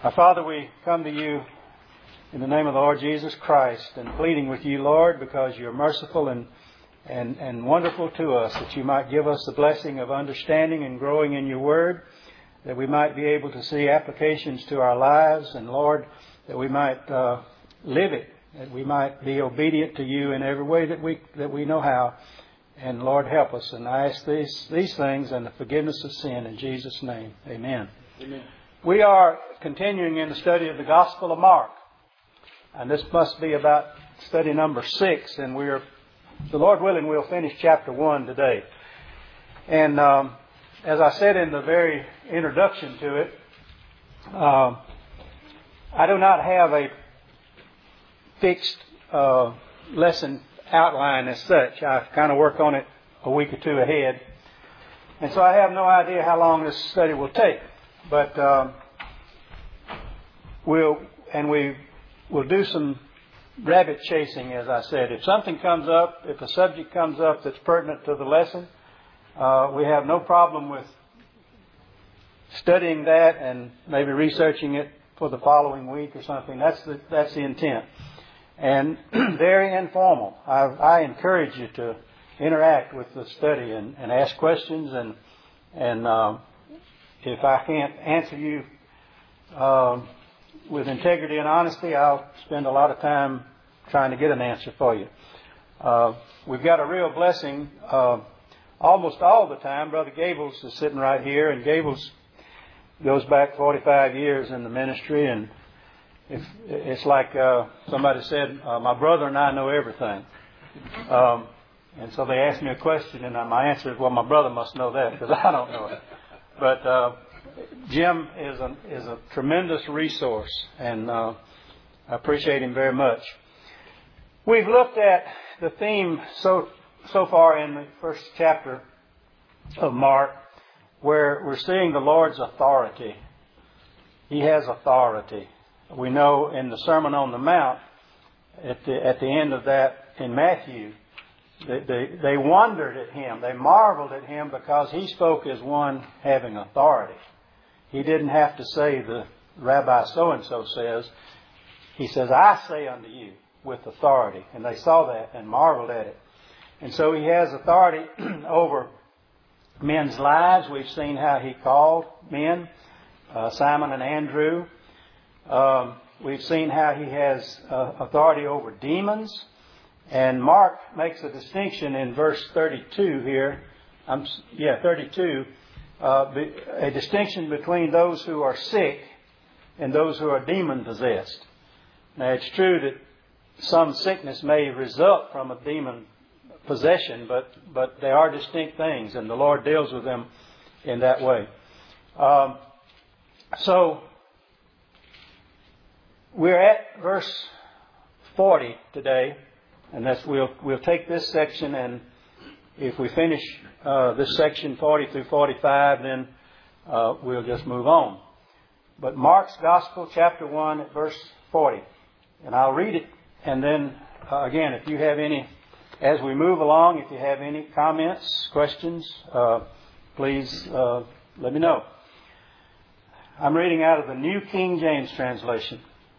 Our Father, we come to you in the name of the Lord Jesus Christ and pleading with you, Lord, because you're merciful and wonderful to us, that you might give us the blessing of understanding and growing in your word, that we might be able to see applications to our lives, and Lord, that we might live it, that we might be obedient to you in every way that we know how. And Lord, help us. And I ask these things and the forgiveness of sin in Jesus' name. Amen. Amen. We are continuing in the study of the Gospel of Mark. And this must be about study number 6. And the Lord willing, we'll finish chapter 1 today. And as I said in the very introduction to it, I do not have a fixed lesson outline as such. I kind of work on it a week or two ahead. And so I have no idea how long this study will take. But we'll do some rabbit chasing, as I said. If something comes up, if a subject comes up that's pertinent to the lesson, we have no problem with studying that and maybe researching it for the following week or something. That's the intent. And very informal. I encourage you to interact with the study and ask questions. And if I can't answer you with integrity and honesty, I'll spend a lot of time trying to get an answer for you. We've got a real blessing almost all the time. Brother Gables is sitting right here, and Gables goes back 45 years in the ministry, and it's like somebody said, my brother and I know everything. And so they asked me a question, and my answer is, well, my brother must know that because I don't know it. But Jim is a tremendous resource, and I appreciate him very much. We've looked at the theme so far in the first chapter of Mark, where we're seeing the Lord's authority. He has authority. We know in the Sermon on the Mount, at the end of that in Matthew, they wondered at him. They marveled at him because he spoke as one having authority. He didn't have to say the Rabbi so-and-so says. He says, I say unto you with authority. And they saw that and marveled at it. And so he has authority over men's lives. We've seen how he called men, Simon and Andrew. We've seen how he has authority over demons. And Mark makes a distinction in verse 32 here. 32. A distinction between those who are sick and those who are demon-possessed. Now, it's true that some sickness may result from a demon possession, but they are distinct things, and the Lord deals with them in that way. So, we're at verse 40 today, and we'll take this section, and if we finish this section 40 through 45, then we'll just move on. But Mark's Gospel, chapter 1, at verse 40. And I'll read it, and then, again, if you have any, as we move along, if you have any comments, questions, please let me know. I'm reading out of the New King James translation.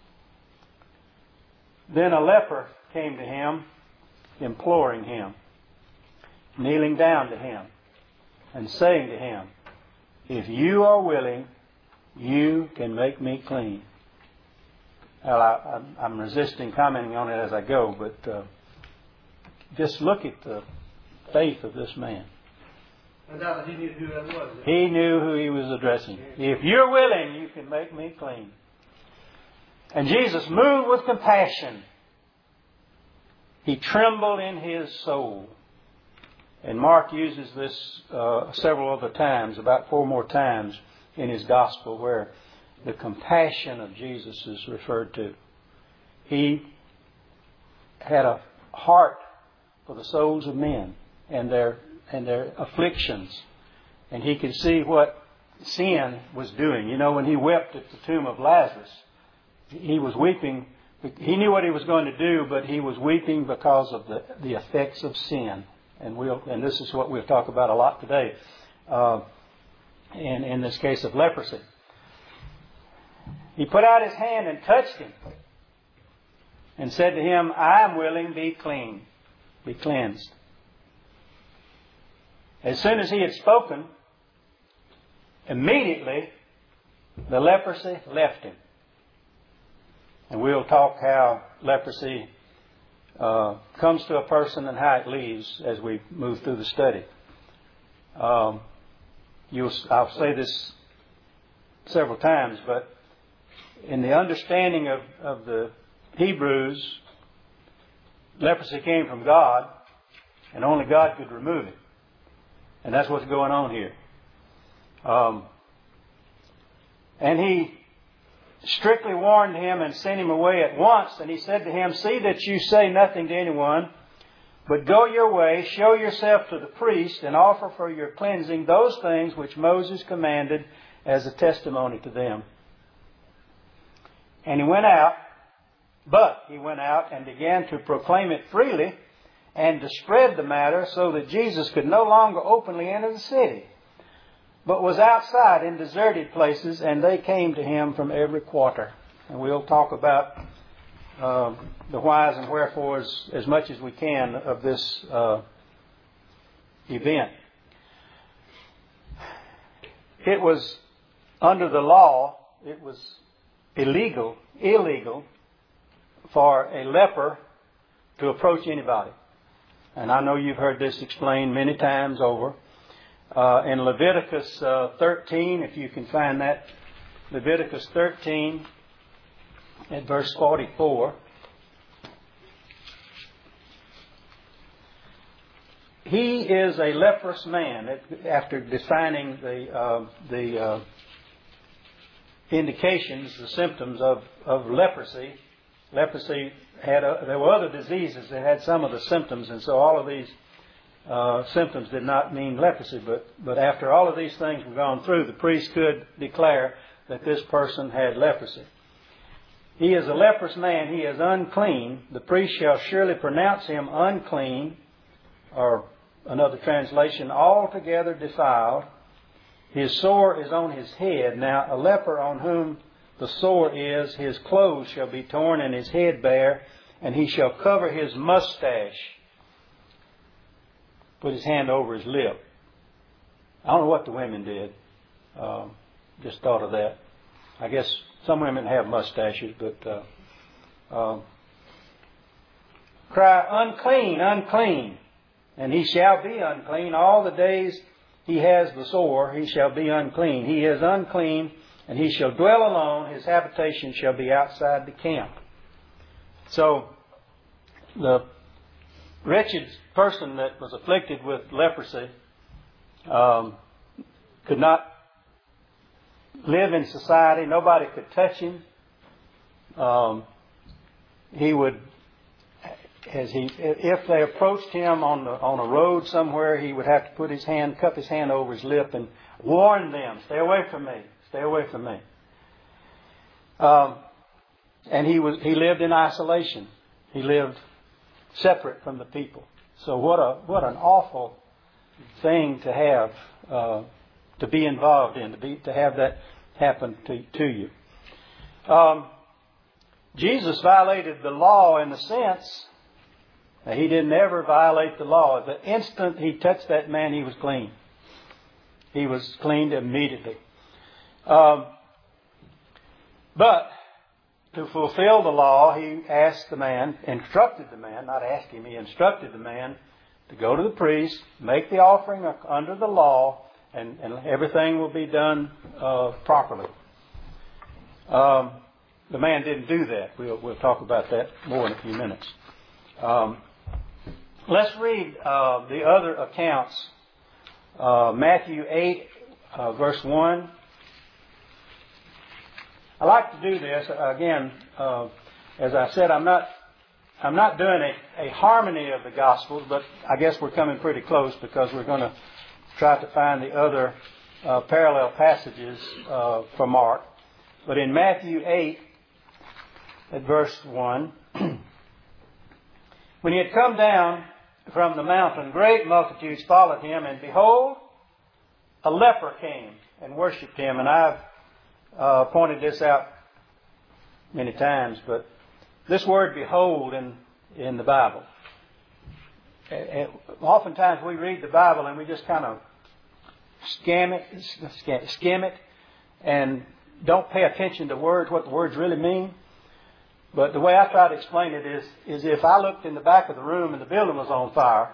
Then a leper came to him, imploring him, kneeling down to him, and saying to him, if you are willing, you can make me clean. Well, I'm resisting commenting on it as I go, but just look at the faith of this man. And he knew who that was. He knew who he was addressing. If you're willing, you can make me clean. And Jesus, moved with compassion, he trembled in his soul. And Mark uses this several other times, about 4 more times in his gospel, where the compassion of Jesus is referred to. He had a heart for the souls of men and their afflictions. And he could see what sin was doing. You know, when he wept at the tomb of Lazarus, he was weeping. He knew what he was going to do, but he was weeping because of the effects of sin. And this is what we'll talk about a lot today. In this case of leprosy. He put out his hand and touched him and said to him, I am willing, be clean, be cleansed. As soon as he had spoken, immediately the leprosy left him. And we'll talk how leprosy comes to a person and how it leaves as we move through the study. I'll say this several times, but in the understanding of the Hebrews, leprosy came from God, and only God could remove it. And that's what's going on here. And he strictly warned him and sent him away at once. And he said to him, see that you say nothing to anyone, but go your way, show yourself to the priest, and offer for your cleansing those things which Moses commanded as a testimony to them. And he went out and began to proclaim it freely and to spread the matter so that Jesus could no longer openly enter the city, but was outside in deserted places, and they came to him from every quarter. And we'll talk about the whys and wherefores as much as we can of this event. It was under the law, it was illegal for a leper to approach anybody. And I know you've heard this explained many times over. In Leviticus 13, if you can find that, Leviticus 13 at verse 44. He is a leprous man. After defining the indications, the symptoms of leprosy. Leprosy there were other diseases that had some of the symptoms, and so all of these symptoms did not mean leprosy. But after all of these things were gone through, the priest could declare that this person had leprosy. He is a leprous man. He is unclean. The priest shall surely pronounce him unclean, or another translation, altogether defiled. His sore is on his head. Now, a leper on whom the sore is, his clothes shall be torn and his head bare, and he shall cover his mustache. Put his hand over his lip. I don't know what the women did. Just thought of that. I guess some women have mustaches, but cry, unclean, unclean. And he shall be unclean all the days he has the sore, he shall be unclean. He is unclean, and he shall dwell alone. His habitation shall be outside the camp. So, the wretched person that was afflicted with leprosy could not live in society. Nobody could touch him. He would, if they approached him on a road somewhere, he would have to cup his hand over his lip and warn them, "Stay away from me, stay away from me." And he lived in isolation. He lived separate from the people. So what an awful thing to have to be involved in, to have that happen to you. Jesus violated the law in the sense that he didn't ever violate the law. The instant he touched that man, he was clean. He was cleaned immediately. But to fulfill the law, he instructed the man to go to the priest, make the offering under the law, and everything will be done properly. The man didn't do that. We'll talk about that more in a few minutes. Let's read the other accounts. Matthew 8, verse 1. I like to do this again. As I said, I'm not doing a harmony of the Gospels, but I guess we're coming pretty close because we're going to try to find the other parallel passages for Mark. But in Matthew 8, at verse 1, when he had come down from the mountain, great multitudes followed him, and behold, a leper came and worshipped him. And I've pointed this out many times, but this word behold in the Bible. Oftentimes we read the Bible and we just kind of skim it, and don't pay attention to words, what the words really mean. But the way I try to explain it is if I looked in the back of the room and the building was on fire,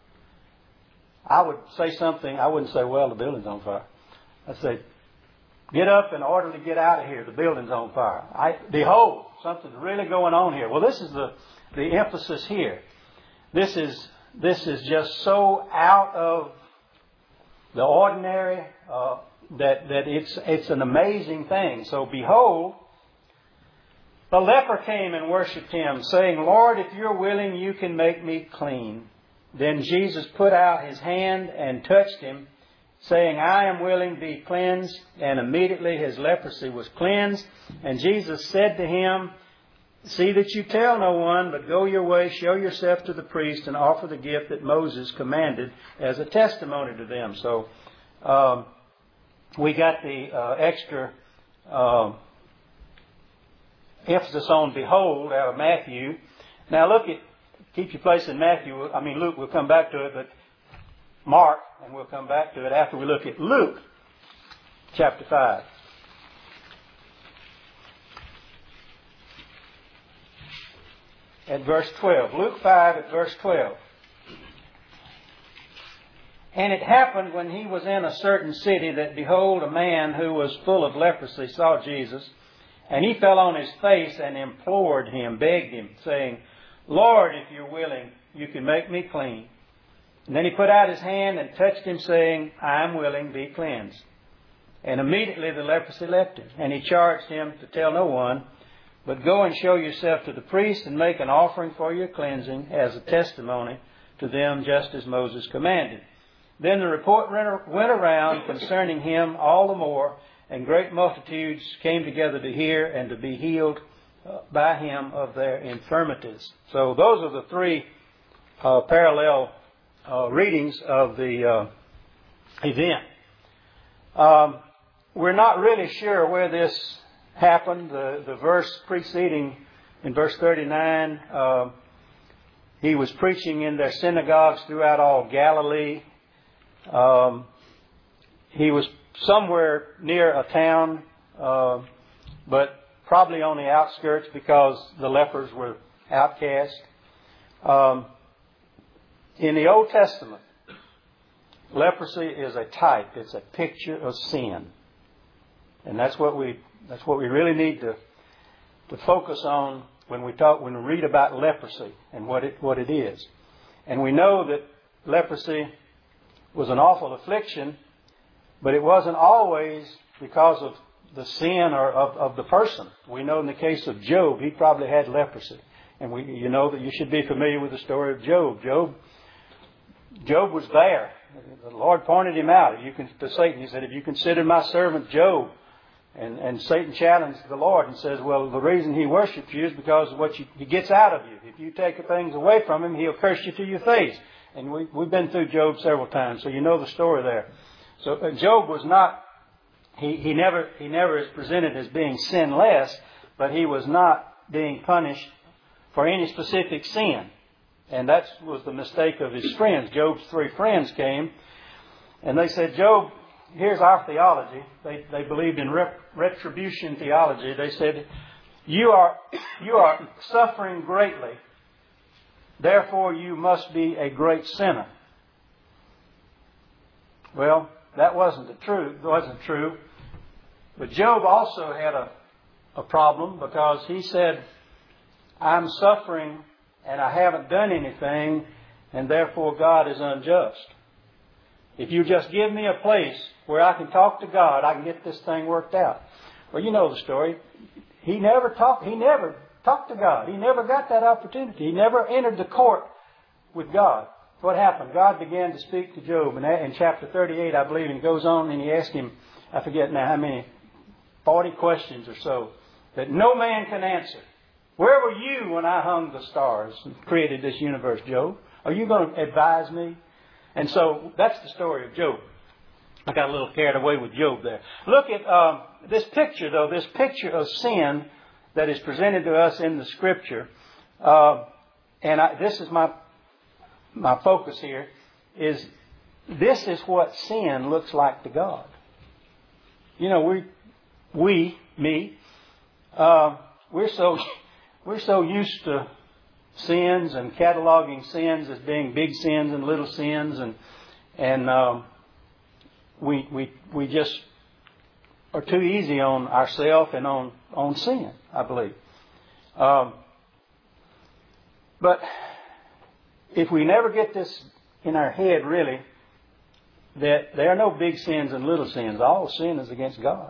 I would say something. I wouldn't say, well, the building's on fire. I'd say, get up and orderly get out of here. The building's on fire. Behold, something's really going on here. Well, this is the emphasis here. This is just so out of the ordinary that it's an amazing thing. So behold, the leper came and worshipped him, saying, Lord, if you're willing, you can make me clean. Then Jesus put out his hand and touched him, saying, I am willing, be cleansed. And immediately his leprosy was cleansed. And Jesus said to him, see that you tell no one, but go your way, show yourself to the priest, and offer the gift that Moses commanded as a testimony to them. So we got the extra emphasis on behold out of Matthew. Now keep your place in Luke, we'll come back to it, but Mark, and we'll come back to it after we look at Luke chapter 5. At verse 12. Luke 5 at verse 12. And it happened when he was in a certain city that, behold, a man who was full of leprosy saw Jesus, and he fell on his face and implored him, begged him, saying, Lord, if you're willing, you can make me clean. And then he put out his hand and touched him, saying, I am willing, be cleansed. And immediately the leprosy left him. And he charged him to tell no one, but go and show yourself to the priest and make an offering for your cleansing as a testimony to them, just as Moses commanded. Then the report went around concerning him all the more, and great multitudes came together to hear and to be healed by him of their infirmities. So those are the three parallel readings of the event. We're not really sure where this happened. The verse preceding, in verse 39, he was preaching in their synagogues throughout all Galilee. He was somewhere near a town, but probably on the outskirts because the lepers were outcast. In the Old Testament, leprosy is a type. It's a picture of sin. And that's what we really need to focus on when we read about leprosy and what it is. And we know that leprosy was an awful affliction, but it wasn't always because of the sin or of the person. We know in the case of Job, he probably had leprosy. And you know that you should be familiar with the story of Job. Job was there. The Lord pointed him out. To Satan, he said, if you consider my servant Job, and Satan challenged the Lord and says, well, the reason he worships you is because of what he gets out of you. If you take things away from him, he'll curse you to your face. And we've been through Job several times, so you know the story there. So Job was not, he never is presented as being sinless, but he was not being punished for any specific sin. And that was the mistake of his friends. Job's three friends came, and they said, Job, here's our theology. They believed in retribution theology. They said, you are suffering greatly. Therefore, you must be a great sinner. Well, that wasn't true. But Job also had a problem because he said, I'm suffering and I haven't done anything, and therefore God is unjust. If you just give me a place where I can talk to God, I can get this thing worked out. Well, you know the story. He never talked to God. He never got that opportunity. He never entered the court with God. What happened? God began to speak to Job. And in chapter 38, I believe, and he goes on and he asked him, I forget now how many, 40 questions or so, that no man can answer. Where were you when I hung the stars and created this universe, Job? Are you going to advise me? And so that's the story of Job. I got a little carried away with Job there. Look at this picture, though, this picture of sin that is presented to us in the Scripture, this is my focus here, is this is what sin looks like to God. You know, we're so used to sins and cataloging sins as being big sins and little sins, and we just are too easy on ourselves and on sin, I believe. But if we never get this in our head, really, that there are no big sins and little sins. All sin is against God.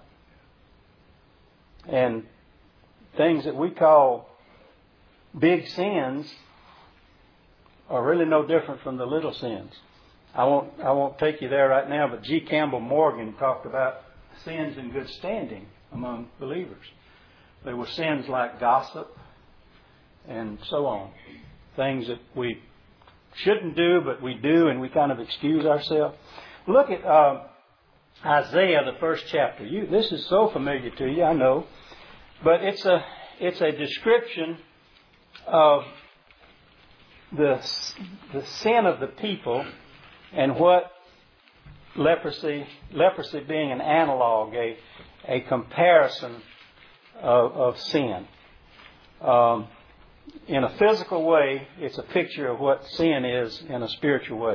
And things that we call big sins are really no different from the little sins. I won't take you there right now, but G. Campbell Morgan talked about sins in good standing among believers. There were sins like gossip and so on. Things that we shouldn't do, but we do, and we kind of excuse ourselves. Look at Isaiah, the first chapter. This is so familiar to you, I know. But it's a description of the sin of the people and what leprosy being an analog, a comparison of sin. In a physical way, it's a picture of what sin is in a spiritual way.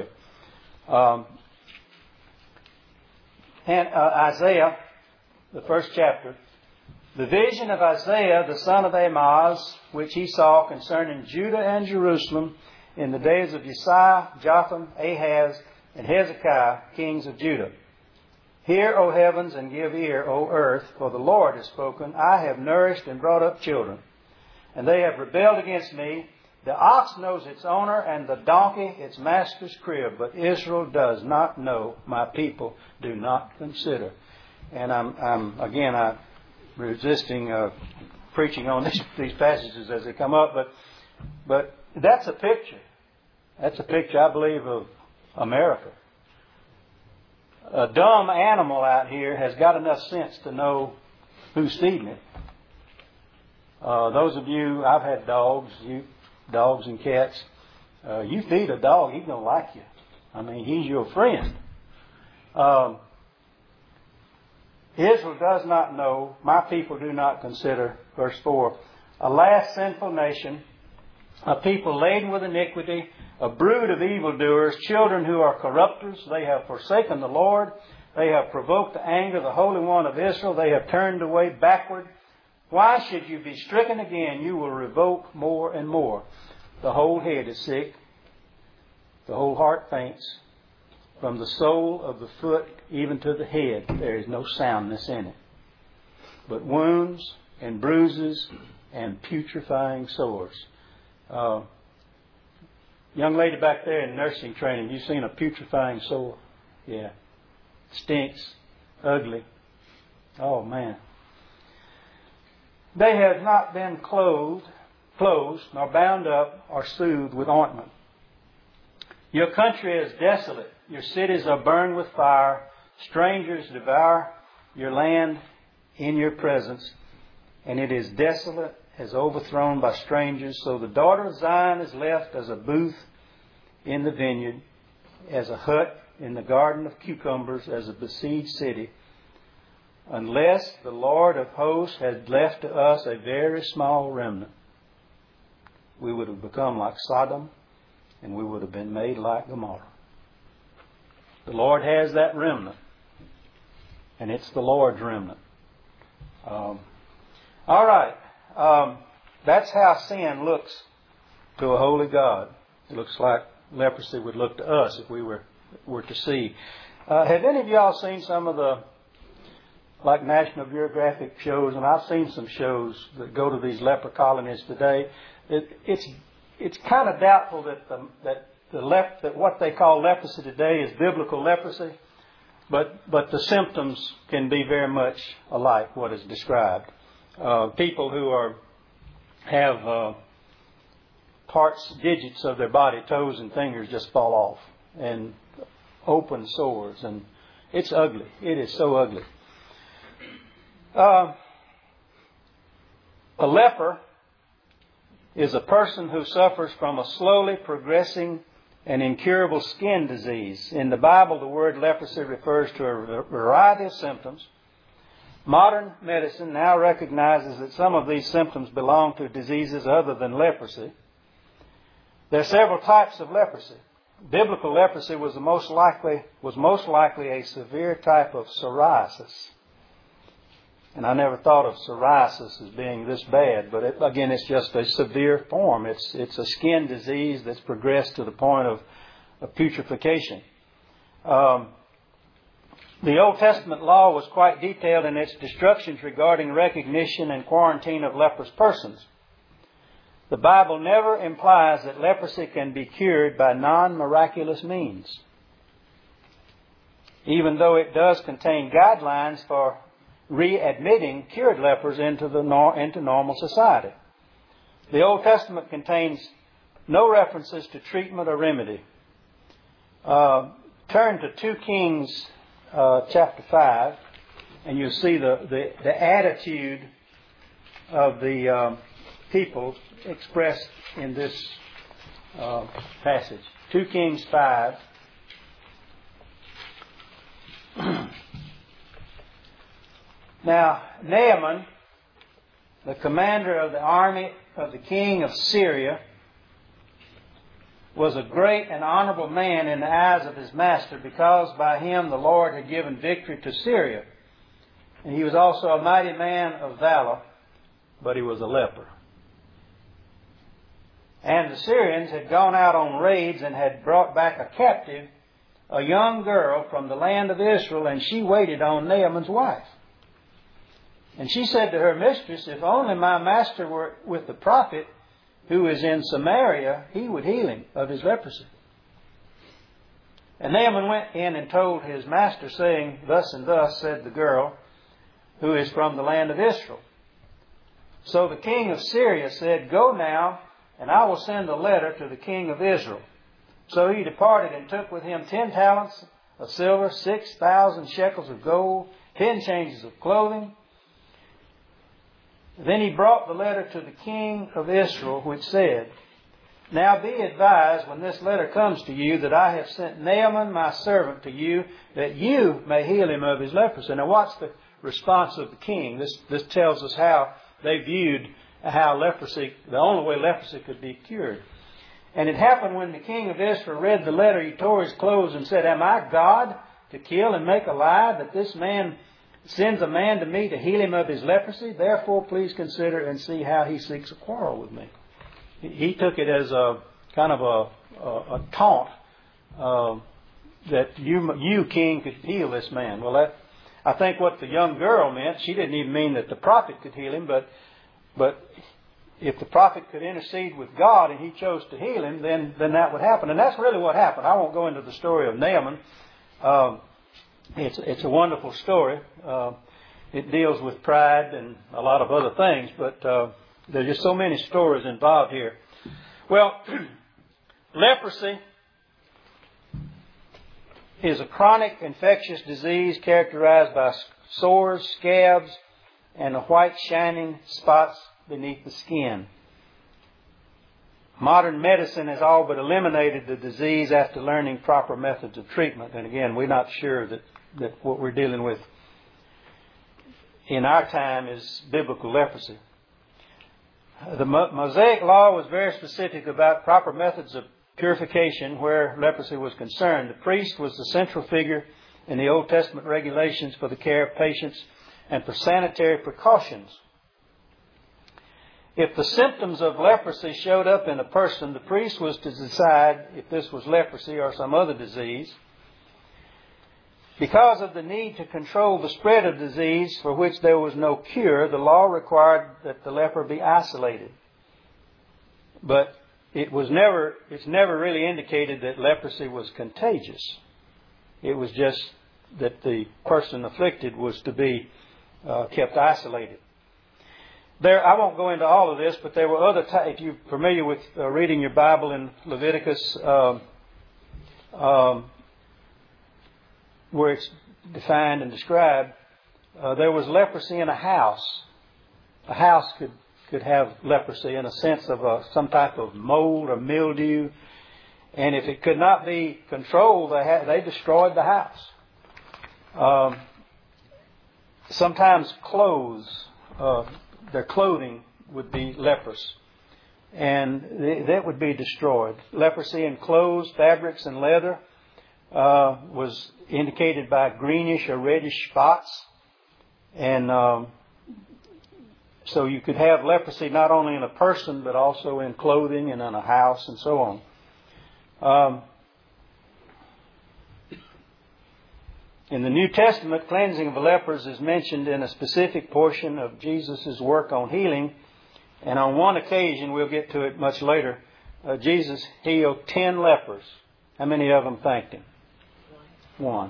And Isaiah, the first chapter, the vision of Isaiah, the son of Amoz, which he saw concerning Judah and Jerusalem in the days of Uzziah, Jotham, Ahaz, and Hezekiah, kings of Judah. Hear, O heavens, and give ear, O earth, for the Lord has spoken. I have nourished and brought up children, and they have rebelled against me. The ox knows its owner, and the donkey its master's crib, but Israel does not know, my people do not consider. And I'm resisting preaching on these passages as they come up, but that's a picture. That's a picture, I believe, of America. A dumb animal out here has got enough sense to know who's feeding it. Those of you, I've had dogs and cats. You feed a dog, he's going to like you. I mean, he's your friend. Israel does not know, my people do not consider, verse 4, a last sinful nation, a people laden with iniquity, a brood of evildoers, children who are corrupters. They have forsaken the Lord. They have provoked the anger of the Holy One of Israel. They have turned away backward. Why should you be stricken again? You will revoke more and more. The whole head is sick. The whole heart faints. From the sole of the foot even to the head, there is no soundness in it, but wounds and bruises and putrefying sores. Young lady back there in nursing training, you seen a putrefying sore? Yeah. Stinks. Ugly. Oh, man. They have not been closed, nor bound up, or soothed with ointment. Your country is desolate. Your cities are burned with fire. Strangers devour your land in your presence. And it is desolate, as overthrown by strangers. So the daughter of Zion is left as a booth in the vineyard, as a hut in the garden of cucumbers, as a besieged city. Unless the Lord of hosts had left to us a very small remnant, we would have become like Sodom, and we would have been made like Gomorrah. The Lord has that remnant, and it's the Lord's remnant. All right. That's how sin looks to a holy God. It looks like leprosy would look to us if we were to see. Have any of y'all seen some of the like National Geographic shows? And I've seen some shows that go to these leper colonies today. It's kind of doubtful that what they call leprosy today is biblical leprosy, but the symptoms can be very much alike what is described. People who have digits of their body, toes and fingers just fall off, and open sores, and it's ugly. It is so ugly. A leper is a person who suffers from a slowly progressing and incurable skin disease. In the Bible, the word leprosy refers to a variety of symptoms. Modern medicine now recognizes that some of these symptoms belong to diseases other than leprosy. There are several types of leprosy. Biblical leprosy was most likely a severe type of psoriasis. And I never thought of psoriasis as being this bad, but again, it's just a severe form. It's a skin disease that's progressed to the point of putrefaction. The Old Testament law was quite detailed in its instructions regarding recognition and quarantine of leprous persons. The Bible never implies that leprosy can be cured by non-miraculous means, even though it does contain guidelines for readmitting cured lepers into normal society. The Old Testament contains no references to treatment or remedy. Turn to 2 Kings chapter 5, and you'll see the attitude of the people expressed in this passage. 2 Kings 5. Now, Naaman, the commander of the army of the king of Syria, was a great and honorable man in the eyes of his master, because by him the Lord had given victory to Syria. And he was also a mighty man of valor, but he was a leper. And the Syrians had gone out on raids and had brought back a captive, a young girl from the land of Israel, and she waited on Naaman's wife. And she said to her mistress, "If only my master were with the prophet who is in Samaria, he would heal him of his leprosy." And Naaman went in and told his master, saying, "Thus and thus said the girl who is from the land of Israel." So the king of Syria said, "Go now, and I will send a letter to the king of Israel." So he departed and took with him 10 talents of silver, 6,000 shekels of gold, 10 changes of clothing. Then he brought the letter to the king of Israel, which said, "Now be advised when this letter comes to you that I have sent Naaman my servant to you, that you may heal him of his leprosy." Now what's the response of the king? This tells us how they viewed how leprosy, the only way leprosy could be cured. "And it happened when the king of Israel read the letter, he tore his clothes and said, 'Am I God to kill and make alive, that this man sends a man to me to heal him of his leprosy? Therefore, please consider and see how he seeks a quarrel with me.'" He took it as a kind of a taunt that you king could heal this man. Well, I think what the young girl meant, she didn't even mean that the prophet could heal him, but if the prophet could intercede with God and he chose to heal him, then that would happen. And that's really what happened. I won't go into the story of Naaman. It's a wonderful story. It deals with pride and a lot of other things, but there's just so many stories involved here. Well, leprosy is a chronic infectious disease characterized by sores, scabs, and white shining spots beneath the skin. Modern medicine has all but eliminated the disease after learning proper methods of treatment. And again, we're not sure that what we're dealing with in our time is biblical leprosy. The Mosaic Law was very specific about proper methods of purification where leprosy was concerned. The priest was the central figure in the Old Testament regulations for the care of patients and for sanitary precautions. If the symptoms of leprosy showed up in a person, the priest was to decide if this was leprosy or some other disease. Because of the need to control the spread of disease for which there was no cure, the law required that the leper be isolated. But it's never really indicated that leprosy was contagious. It was just that the person afflicted was to be kept isolated. I won't go into all of this, but there were other types. If you're familiar with reading your Bible in Leviticus, where it's defined and described, there was leprosy in a house. A house could have leprosy in a sense of some type of mold or mildew. And if it could not be controlled, they destroyed the house. Sometimes clothes, their clothing would be leprous, and that would be destroyed. Leprosy in clothes, fabrics, and leather was indicated by greenish or reddish spots. And so you could have leprosy not only in a person, but also in clothing and in a house and so on. In the New Testament, cleansing of lepers is mentioned in a specific portion of Jesus' work on healing. And on one occasion, we'll get to it much later, Jesus healed 10 lepers. How many of them thanked Him? One.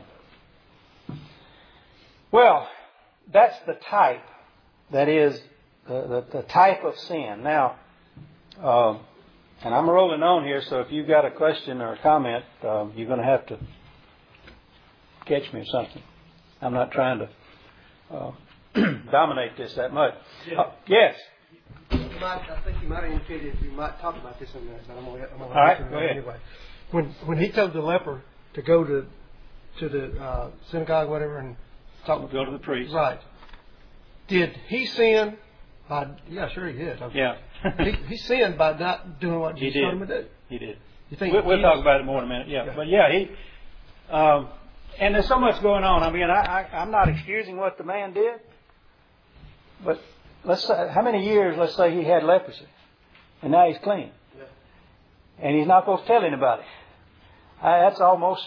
Well, that's the type. That is the type of sin. Now, and I'm rolling on here, so if you've got a question or a comment, you're going to have to catch me or something. I'm not trying to dominate this that much. Yes. I think you might have indicated you might talk about this in a minute, but I'm going to all right, go ahead. Anyway. When he told the leper to go to the synagogue, whatever, and Go to the priest. Right. Did he sin by... Yeah, sure he did. Yeah. he sinned by not doing what Jesus told him to do. He did. You think we'll talk about it more in a minute. Yeah. But yeah, he... and there's so much going on. I mean, I'm not excusing what the man did. But let's say, how many years, let's say he had leprosy. And now he's clean. Yeah. And he's not supposed to tell anybody. That's almost...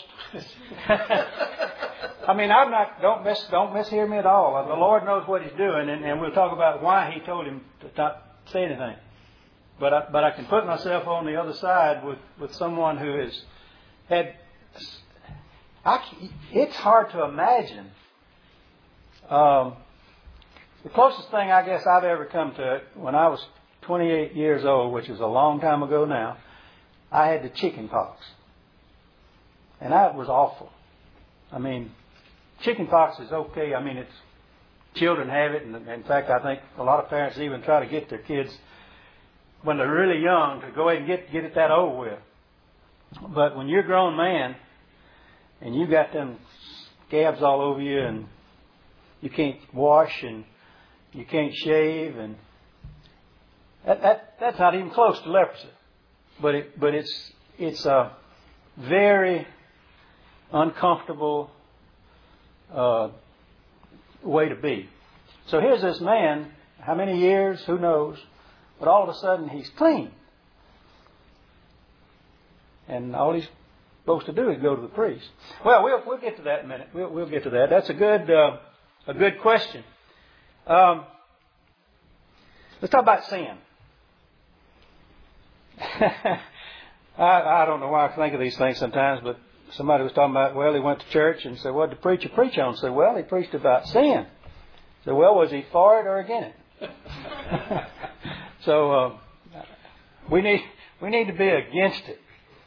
I mean, don't mishear me at all. The Lord knows what He's doing, and we'll talk about why He told him to not say anything. But I can put myself on the other side with someone who has had... it's hard to imagine. The closest thing I guess I've ever come to it, when I was 28 years old, which is a long time ago now, I had the chicken pox. And that was awful. I mean, chicken pox is okay. I mean, children have it. And in fact, I think a lot of parents even try to get their kids, when they're really young, to go ahead and get it that over with. But when you're a grown man, and you got them scabs all over you, and you can't wash, and you can't shave, and that's not even close to leprosy. But it's a very uncomfortable way to be. So here's this man, how many years, who knows, but all of a sudden he's clean. And all he's supposed to do is go to the priest. Well, we'll get to that in a minute. We'll get to that. That's a good question. Let's talk about sin. I don't know why I think of these things sometimes, but somebody was talking about, well, he went to church and said, what did the preacher preach on? Said, well, he preached about sin. Said, well, was he for it or against it? So we need to be against it.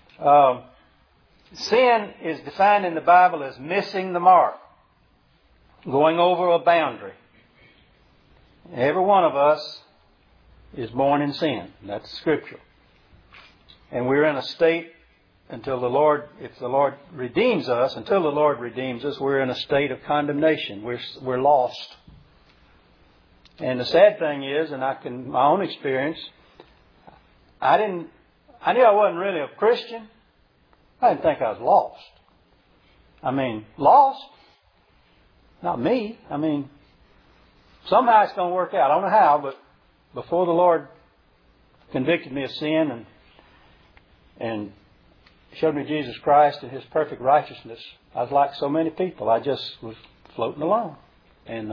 Sin is defined in the Bible as missing the mark, going over a boundary. Every one of us is born in sin. That's scriptural. And we're in a state until the Lord, if the Lord redeems us, until the Lord redeems us, we're in a state of condemnation. We're lost. And the sad thing is, and my own experience, I knew I wasn't really a Christian. I didn't think I was lost. I mean, lost? Not me. I mean, somehow it's going to work out. I don't know how, but before the Lord convicted me of sin and showed me Jesus Christ and His perfect righteousness, I was like so many people. I just was floating along. And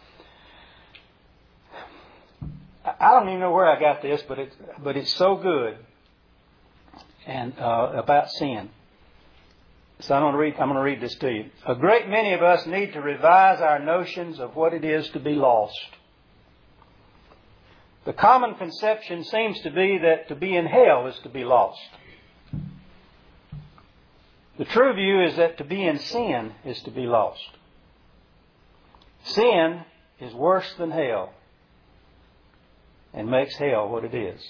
I don't even know where I got this, but it's so good. And about sin. So I'm going to read this to you. A great many of us need to revise our notions of what it is to be lost. The common conception seems to be that to be in hell is to be lost. The true view is that to be in sin is to be lost. Sin is worse than hell. and makes hell what it is.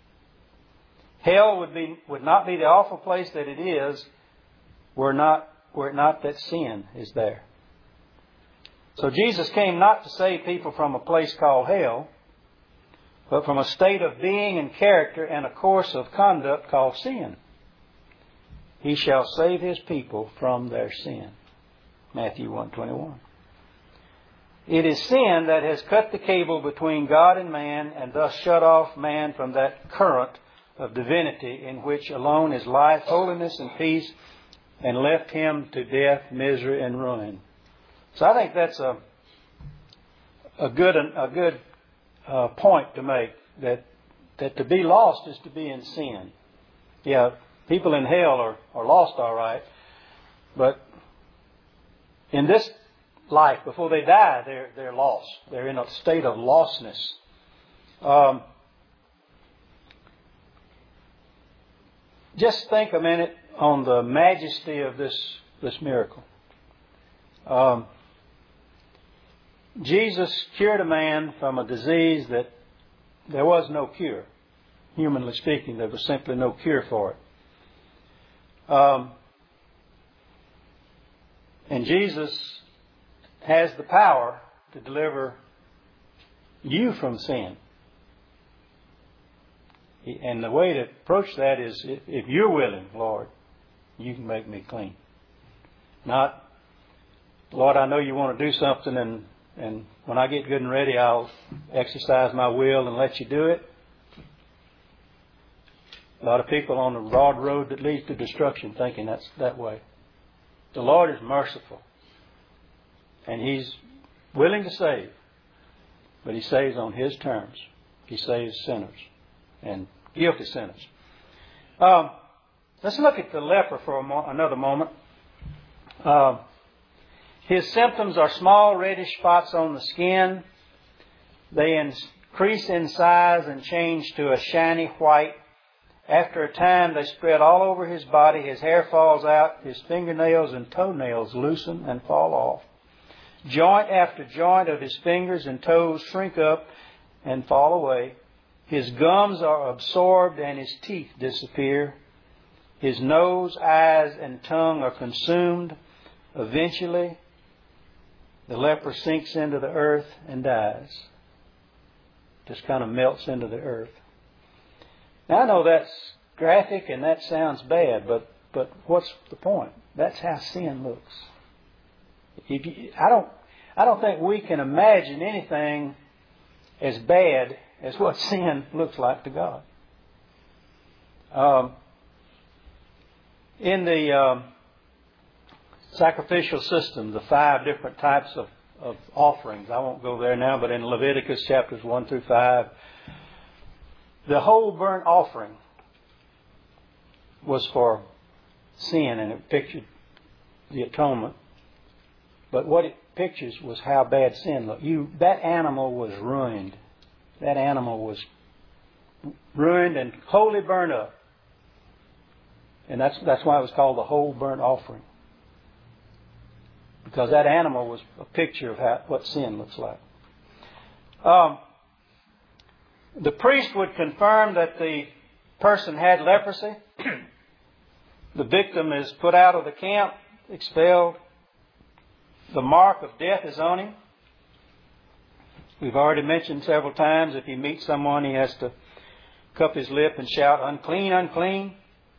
Hell would not be the awful place that it is were it not that sin is there. So Jesus came not to save people from a place called hell, but from a state of being and character and a course of conduct called sin. He shall save His people from their sin. Matthew 1:21. It is sin that has cut the cable between God and man and thus shut off man from that current of divinity in which alone is life, holiness, and peace, and left him to death, misery, and ruin. So I think that's a good point to make, that to be lost is to be in sin. Yeah, people in hell are lost, all right, but in this life, before they die, they're lost. They're in a state of lostness. Just think a minute on the majesty of this miracle. Jesus cured a man from a disease that there was no cure. Humanly speaking, there was simply no cure for it. And Jesus has the power to deliver you from sin. And the way to approach that is, if you're willing, Lord, you can make me clean. Not, Lord, I know you want to do something, and when I get good and ready, I'll exercise my will and let you do it. A lot of people on the broad road that leads to destruction thinking that's that way. The Lord is merciful. And He's willing to save. But He saves on His terms. He saves sinners and guilty sinners. Let's look at the leper for another moment. His symptoms are small reddish spots on the skin. They increase in size and change to a shiny white. After a time, they spread all over his body. His hair falls out. His fingernails and toenails loosen and fall off. Joint after joint of his fingers and toes shrink up and fall away. His gums are absorbed and his teeth disappear. His nose, eyes, and tongue are consumed. Eventually, the leper sinks into the earth and dies. Just kind of melts into the earth. Now, I know that's graphic and that sounds bad, but what's the point? That's how sin looks. I don't think we can imagine anything as bad as what sin looks like to God. In the sacrificial system, the 5 different types of offerings, I won't go there now, but in Leviticus chapters 1 through 5, the whole burnt offering was for sin, and it pictured the atonement. But what it pictures was how bad sin looked. That animal was ruined. That animal was ruined and wholly burned up. And that's why it was called the whole burnt offering. Because that animal was a picture of what sin looks like. The priest would confirm that the person had leprosy. The victim is put out of the camp, expelled. The mark of death is on him. We've already mentioned several times, if he meets someone, he has to cup his lip and shout, "Unclean, unclean."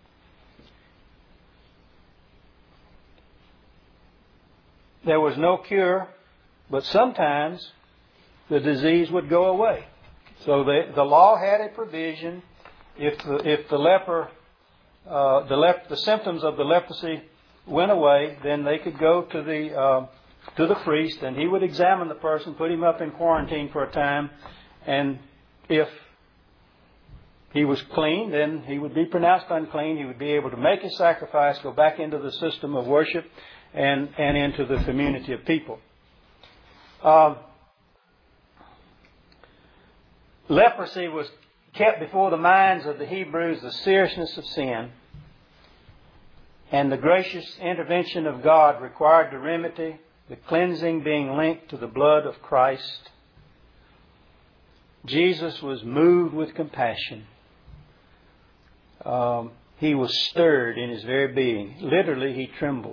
There was no cure, but sometimes the disease would go away. So the law had a provision. If the leper, the symptoms of the leprosy went away, then they could go to the priest, and he would examine the person, put him up in quarantine for a time, and if he was clean, then he would be pronounced unclean. He would be able to make his sacrifice, go back into the system of worship, and into the community of people. Leprosy was kept before the minds of the Hebrews, the seriousness of sin, and the gracious intervention of God required the remedy, the cleansing being linked to the blood of Christ. Jesus was moved with compassion. He was stirred in his very being. Literally, he trembled.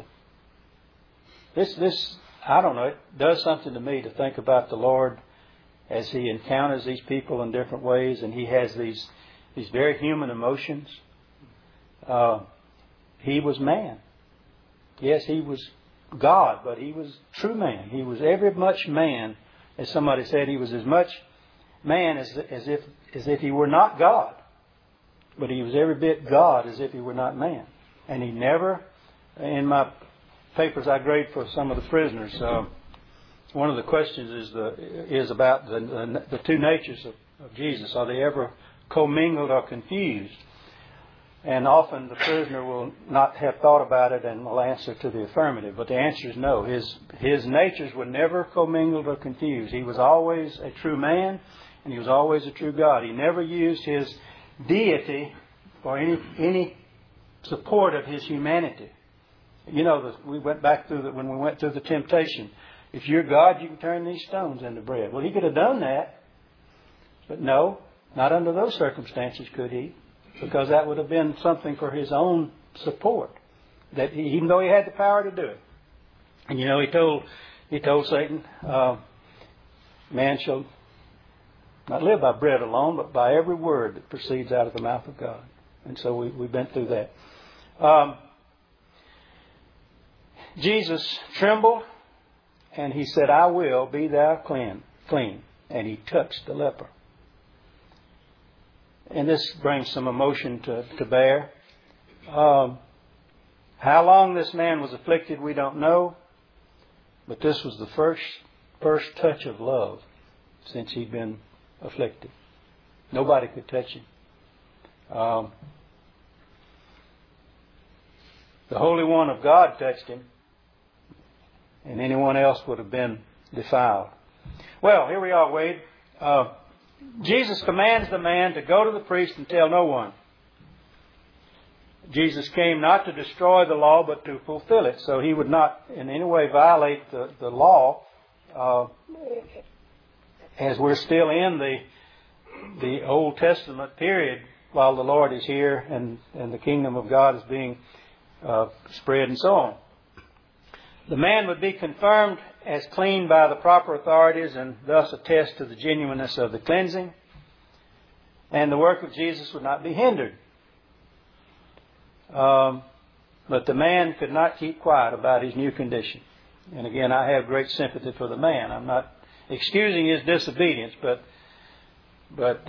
This, I don't know, it does something to me to think about the Lord as He encounters these people in different ways, and He has these very human emotions. He was man. Yes, He was God, but He was true man. He was every much man, as somebody said, He was as much man as if He were not God. But He was every bit God as if He were not man. And He never, in my papers I grade for some of the prisoners, one of the questions is about the two natures of Jesus. Are they ever commingled or confused? And often the prisoner will not have thought about it and will answer to the affirmative. But the answer is no. His natures were never commingled or confused. He was always a true man, and He was always a true God. He never used His deity for any support of His humanity. You know, we went back through when we went through the temptation. If you're God, you can turn these stones into bread. Well, He could have done that, but no, not under those circumstances could He, because that would have been something for His own support. That even though He had the power to do it, and you know, He told Satan, "Man shall not live by bread alone, but by every word that proceeds out of the mouth of God." And so we've been through that. Jesus trembled, and He said, "I will, be thou clean." And He touched the leper. And this brings some emotion to bear. How long this man was afflicted, we don't know. But this was the first touch of love since he'd been afflicted. Nobody could touch him. The Holy One of God touched him, and anyone else would have been defiled. Well, here we are, Wade. Jesus commands the man to go to the priest and tell no one. Jesus came not to destroy the law, but to fulfill it. So He would not in any way violate the law, as we're still in the Old Testament period while the Lord is here and the kingdom of God is being spread and so on. The man would be confirmed as clean by the proper authorities and thus attest to the genuineness of the cleansing. And the work of Jesus would not be hindered. But the man could not keep quiet about his new condition. And again, I have great sympathy for the man. I'm not excusing his disobedience, but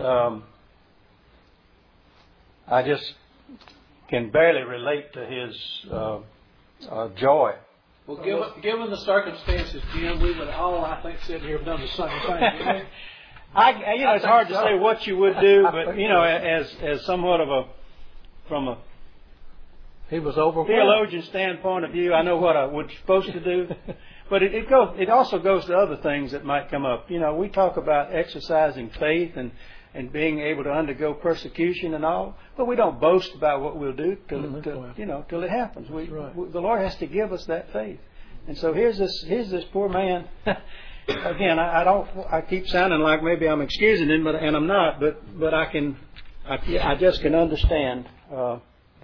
I just can barely relate to his joy. Well, given the circumstances, Jim, we would all, I think, sit here have done the same thing. It's hard to say what you would do, but as somewhat of from a He was overwhelmed. theologian standpoint of view, I know what I was supposed to do. But it also goes to other things that might come up. You know, we talk about exercising faith and being able to undergo persecution and all, but we don't boast about what we'll do till it happens. The Lord has to give us that faith. And so here's this poor man. Again, I keep sounding like maybe I'm excusing him, and I'm not. But I just can understand how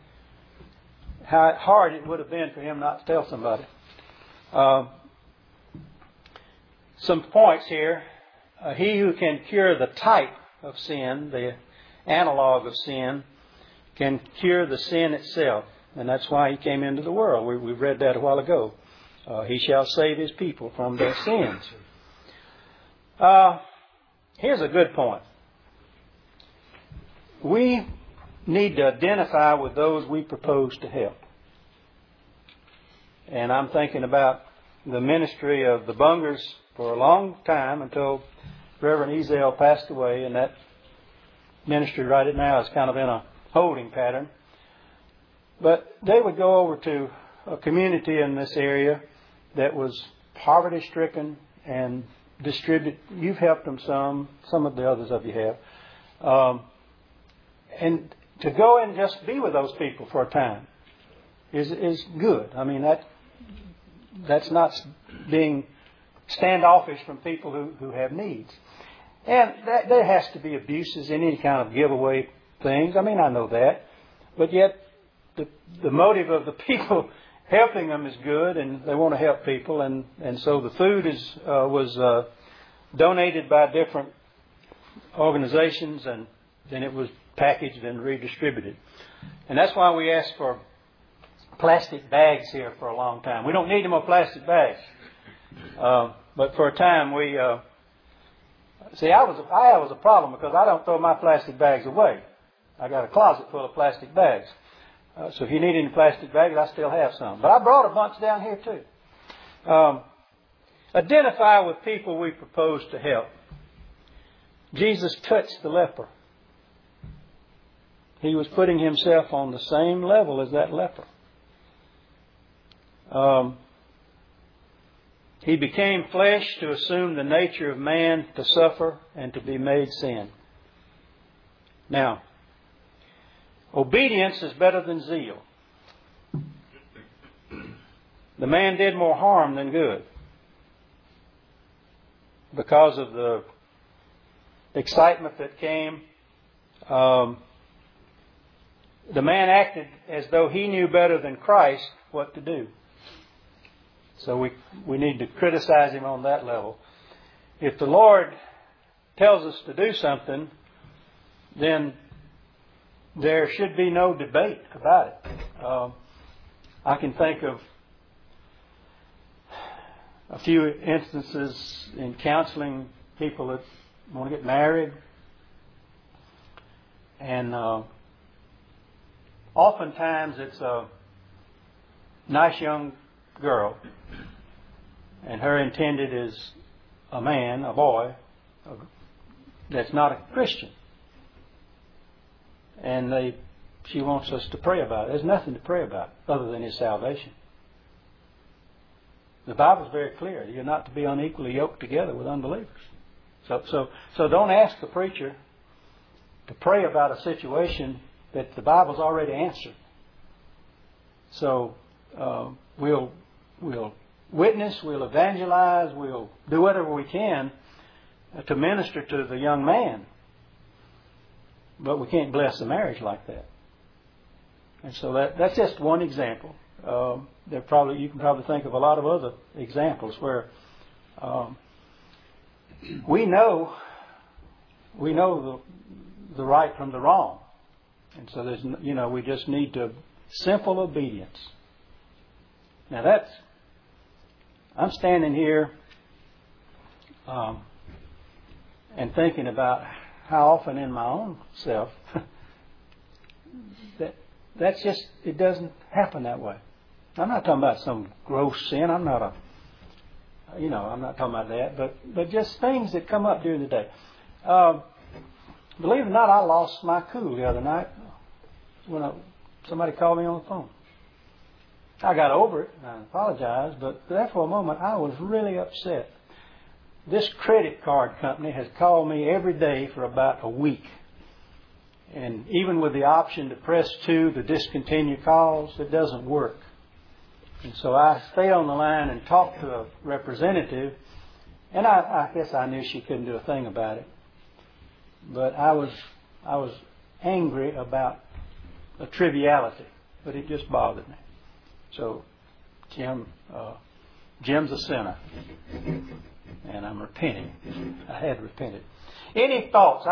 hard it would have been for him not to tell somebody. Some points here. He who can cure the type of sin, the analog of sin, can cure the sin itself. And that's why He came into the world. We read that a while ago. He shall save His people from their sins. Here's a good point. We need to identify with those we propose to help. And I'm thinking about the ministry of the Bungers for a long time until Reverend Ezel passed away, and that ministry right now is kind of in a holding pattern. But they would go over to a community in this area that was poverty-stricken and distribute. You've helped them some of the others of you have. And to go and just be with those people for a time is good. I mean, that's not being standoffish from people who have needs. And there has to be abuses in any kind of giveaway things. I mean, I know that. But yet, the motive of the people helping them is good, and they want to help people. And so the food was donated by different organizations, and then it was packaged and redistributed. And that's why we asked for plastic bags here for a long time. We don't need any more plastic bags. But for a time, I was a problem because I don't throw my plastic bags away. I got a closet full of plastic bags. So if you need any plastic bags, I still have some. But I brought a bunch down here too. Identify with people we propose to help. Jesus touched the leper. He was putting himself on the same level as that leper. He became flesh to assume the nature of man, to suffer and to be made sin. Now, obedience is better than zeal. The man did more harm than good because of the excitement that came. The man acted as though he knew better than Christ what to do. So we need to criticize him on that level. If the Lord tells us to do something, then there should be no debate about it. I can think of a few instances in counseling people that want to get married. And oftentimes it's a nice young girl, and her intended is a man, a boy, that's not a Christian. And she wants us to pray about it. There's nothing to pray about other than his salvation. The Bible's very clear. You're not to be unequally yoked together with unbelievers. So don't ask the preacher to pray about a situation that the Bible's already answered. So we'll witness, we'll evangelize, we'll do whatever we can to minister to the young man. But we can't bless a marriage like that. And so that's just one example. You can probably think of a lot of other examples where we know the right from the wrong, and so we just need to simple obedience. Now I'm standing here and thinking about how often in my own self that's just, it doesn't happen that way. I'm not talking about some gross sin. I'm not talking about that, but just things that come up during the day. Believe it or not, I lost my cool the other night when somebody called me on the phone. I got over it, and I apologized, but there for a moment I was really upset. This credit card company has called me every day for about a week. And even with the option to press 2 to discontinue calls, it doesn't work. And so I stayed on the line and talked to a representative, and I guess I knew she couldn't do a thing about it. But I was angry about a triviality, but it just bothered me. So Jim's a sinner, and I'm repenting. I had repented. Any thoughts?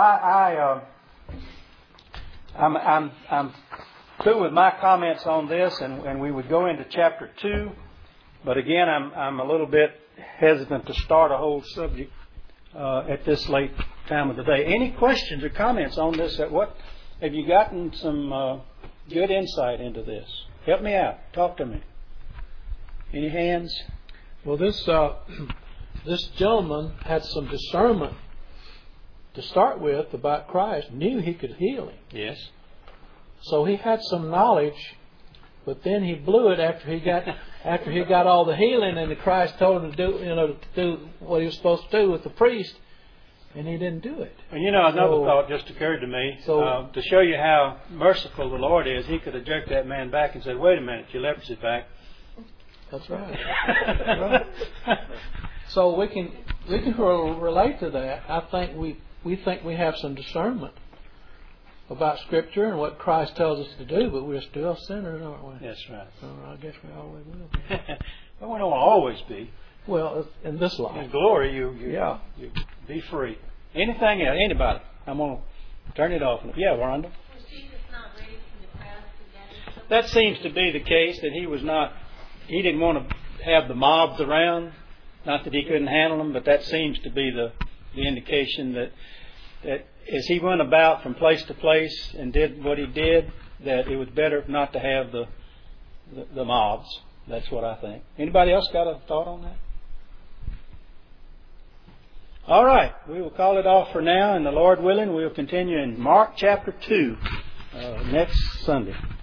I'm through with my comments on this, and we would go into chapter 2. But again, I'm a little bit hesitant to start a whole subject at this late time of the day. Any questions or comments on this? What have you gotten some good insight into this? Help me out. Talk to me. Any hands? Well, this gentleman had some discernment to start with about Christ, knew he could heal him. Yes. So he had some knowledge, but then he blew it after he got all the healing, and the Christ told him to do what he was supposed to do with the priest, and he didn't do it. And another thought just occurred to me. To show you how merciful the Lord is, he could have jerked that man back and said, "Wait a minute, your leprosy's back." That's right. So we can relate to that. I think we think we have some discernment about Scripture and what Christ tells us to do, but we're still sinners, aren't we? That's right. I guess we always will be. But we don't always be. Well, in this life. In glory, you be free. Anything else? Anybody? I'm going to turn it off. Yeah, Rhonda? Was Jesus not raised from the crowd together? That seems to be the case, that he didn't want to have the mobs around. Not that he couldn't handle them, but that seems to be the indication that as he went about from place to place and did what he did, that it was better not to have the mobs. That's what I think. Anybody else got a thought on that? All right, we will call it off for now, and the Lord willing, we will continue in Mark chapter 2 next Sunday.